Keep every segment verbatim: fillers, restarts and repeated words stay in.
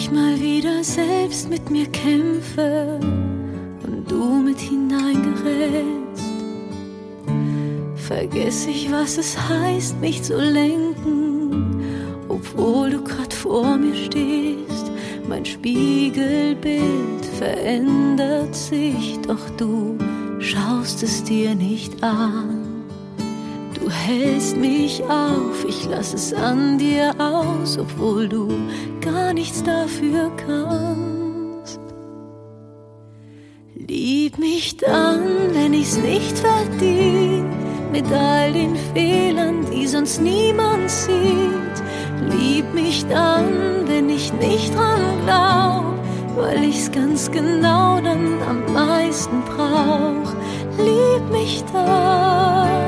ich mal wieder selbst mit mir kämpfe und du mit hineingerätst, vergess ich, was es heißt, mich zu lenken, obwohl du grad vor mir stehst. Mein Spiegelbild verändert sich, doch du schaust es dir nicht an. Du hältst mich auf, ich lass es an dir aus, obwohl du gar nichts dafür kannst. Lieb mich dann, wenn ich's nicht verdien, mit all den Fehlern, die sonst niemand sieht. Lieb mich dann, wenn ich nicht dran glaub, weil ich's ganz genau dann am meisten brauch. Lieb mich dann,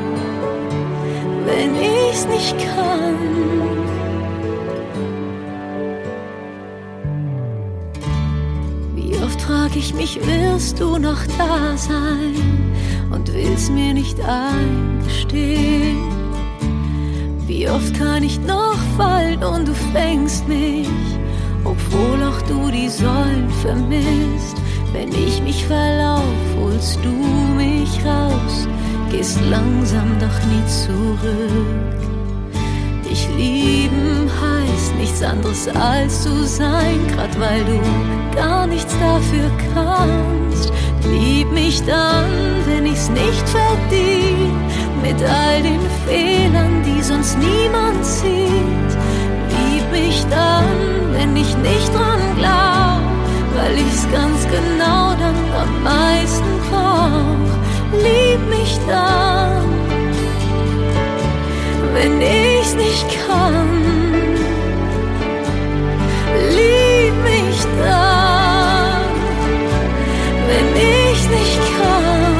wenn ich's nicht kann. Wie oft frag ich mich, wirst du noch da sein, und will's mir nicht eingestehen? Wie oft kann ich noch fallen und du fängst mich, obwohl auch du die Säulen vermisst. Wenn ich mich verlauf, holst du mich raus, gehst langsam doch nie zurück. Dich lieben heißt nichts anderes als zu sein, grad weil du gar nichts dafür kannst. Lieb mich dann, wenn ich's nicht verdien, mit all den Fehlern, die sonst niemand sieht. Lieb mich dann, wenn ich nicht dran glaub, weil ich's ganz genau dann am meisten brauch. Lieb mich dann, wenn ich's nicht kann. Lieb mich dann, wenn ich's nicht kann.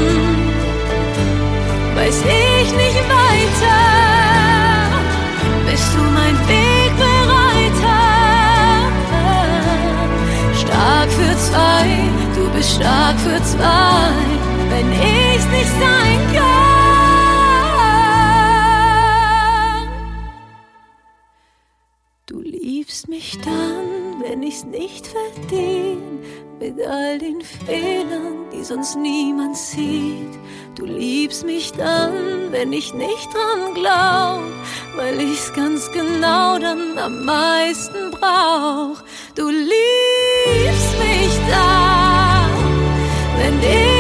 Weiß ich nicht weiter, bist du mein Wegbereiter. Stark für zwei, du bist stark für zwei, wenn ich's nicht sein kann. Du liebst mich dann, wenn ich's nicht verdien, mit all den Fehlern, die sonst niemand sieht. Du liebst mich dann, wenn ich nicht dran glaub, weil ich's ganz genau dann am meisten brauch. Du liebst mich dann, wenn ich